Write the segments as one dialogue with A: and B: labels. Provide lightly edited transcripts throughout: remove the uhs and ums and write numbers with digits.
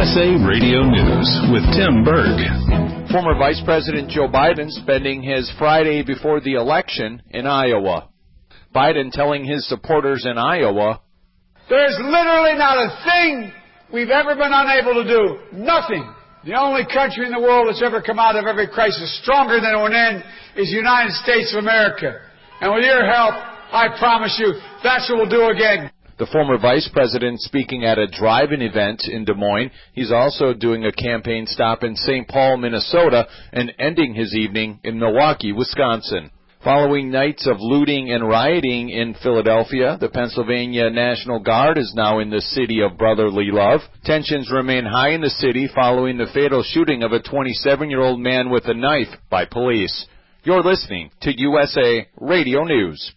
A: USA Radio News with Tim Berg.
B: Former Vice President Joe Biden spending his Friday before the election in Iowa. Biden telling his supporters in Iowa,
C: "There's literally not a thing we've ever been unable to do. Nothing. The only country in the world that's ever come out of every crisis stronger than it went in is the United States of America. And with your help, I promise you, that's what we'll do again."
B: The former vice president speaking at a drive-in event in Des Moines. He's also doing a campaign stop in St. Paul, Minnesota, and ending his evening in Milwaukee, Wisconsin. Following nights of looting and rioting in Philadelphia, the Pennsylvania National Guard is now in the city of brotherly love. Tensions remain high in the city following the fatal shooting of a 27-year-old man with a knife by police. You're listening to USA Radio News.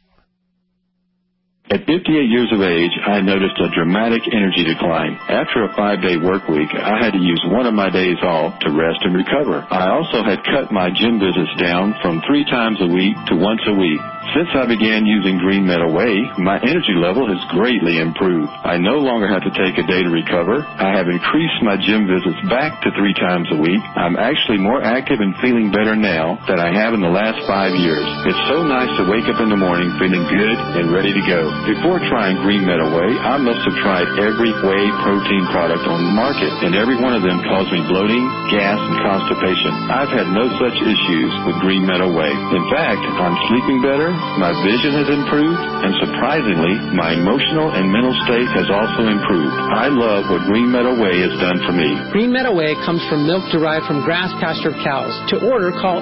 D: At 58 years of age, I noticed a dramatic energy decline. After a 5-day work week, I had to use one of my days off to rest and recover. I also had cut my gym visits down from 3 times a week to once a week. Since I began using Green Meadow Whey, my energy level has greatly improved. I no longer have to take a day to recover. I have increased my gym visits back to 3 times a week. I'm actually more active and feeling better now than I have in the last 5 years. It's so nice to wake up in the morning feeling good and ready to go. Before trying Green Meadow Whey, I must have tried every whey protein product on the market, and every one of them caused me bloating, gas, and constipation. I've had no such issues with Green Meadow Whey. In fact, I'm sleeping better, my vision has improved, and surprisingly, my emotional and mental state has also improved. I love what Green Meadow Whey has done for me.
E: Green Meadow Whey comes from milk derived from grass-pastured cows. To order, call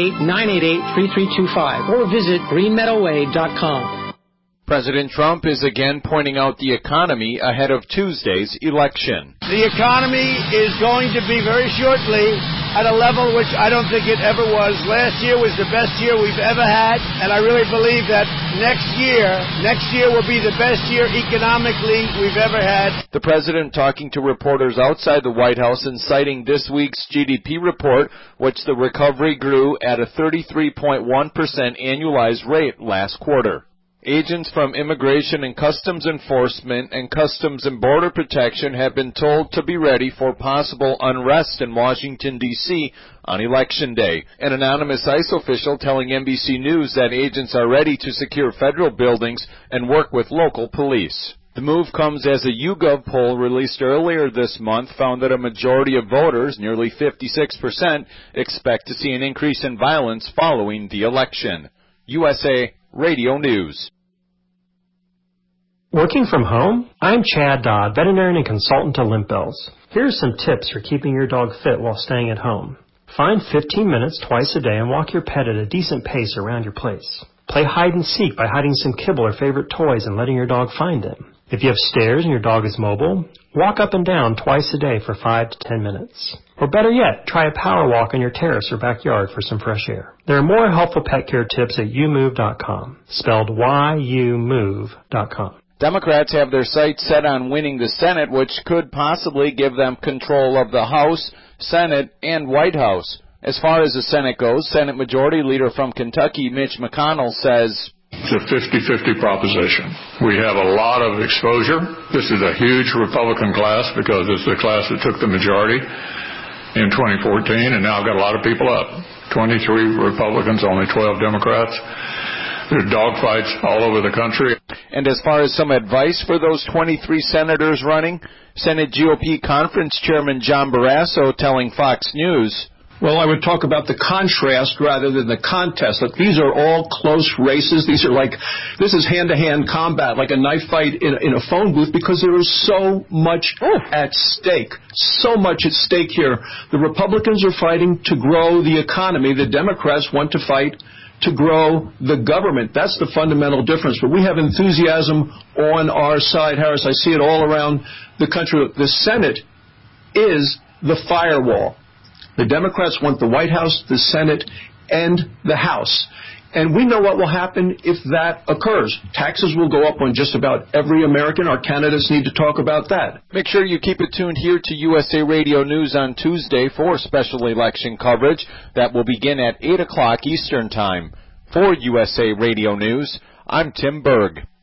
E: 888-988-3325 or visit greenmeadowwhey.com.
B: President Trump is again pointing out the economy ahead of Tuesday's election.
F: The economy is going to be very shortly at a level which I don't think it ever was. Last year was the best year we've ever had, and I really believe that next year will be the best year economically we've ever had.
B: The president talking to reporters outside the White House and citing this week's GDP report, which the recovery grew at a 33.1% annualized rate last quarter. Agents from Immigration and Customs Enforcement and Customs and Border Protection have been told to be ready for possible unrest in Washington, D.C. on Election Day. An anonymous ICE official telling NBC News that agents are ready to secure federal buildings and work with local police. The move comes as a YouGov poll released earlier this month found that a majority of voters, nearly 56%, expect to see an increase in violence following the election. USA Radio News.
G: Working from home? I'm Chad Dodd, veterinarian and consultant to Limp Bells. Here are some tips for keeping your dog fit while staying at home. Find 15 minutes twice a day and walk your pet at a decent pace around your place. Play hide and seek by hiding some kibble or favorite toys and letting your dog find them. If you have stairs and your dog is mobile, walk up and down twice a day for 5 to 10 minutes. Or better yet, try a power walk on your terrace or backyard for some fresh air. There are more helpful pet care tips at youmove.com, spelled YOUMOVE.com.
B: Democrats have their sights set on winning the Senate, which could possibly give them control of the House, Senate, and White House. As far as the Senate goes, Senate Majority Leader from Kentucky, Mitch McConnell, says,
H: "It's a 50-50 proposition. We have a lot of exposure. This is a huge Republican class because it's the class that took the majority in 2014, and now I've got a lot of people up. 23 Republicans, only 12 Democrats. There's dogfights all over the country."
B: And as far as some advice for those 23 senators running, Senate GOP Conference Chairman John Barrasso telling Fox News,
I: "Well, I would talk about the contrast rather than the contest. Look, these are all close races. This is hand-to-hand combat, like a knife fight in a phone booth, because there is so much at stake. So much at stake here. The Republicans are fighting to grow the economy. The Democrats want to fight to grow the government. That's the fundamental difference. But we have enthusiasm on our side, Harris. I see it all around the country. The Senate is the firewall. The Democrats want the White House, the Senate, and the House. And we know what will happen if that occurs. Taxes will go up on just about every American. Our candidates need to talk about that.
B: Make sure you keep it tuned here to USA Radio News on Tuesday for special election coverage that will begin at 8 o'clock Eastern Time. For USA Radio News, I'm Tim Berg.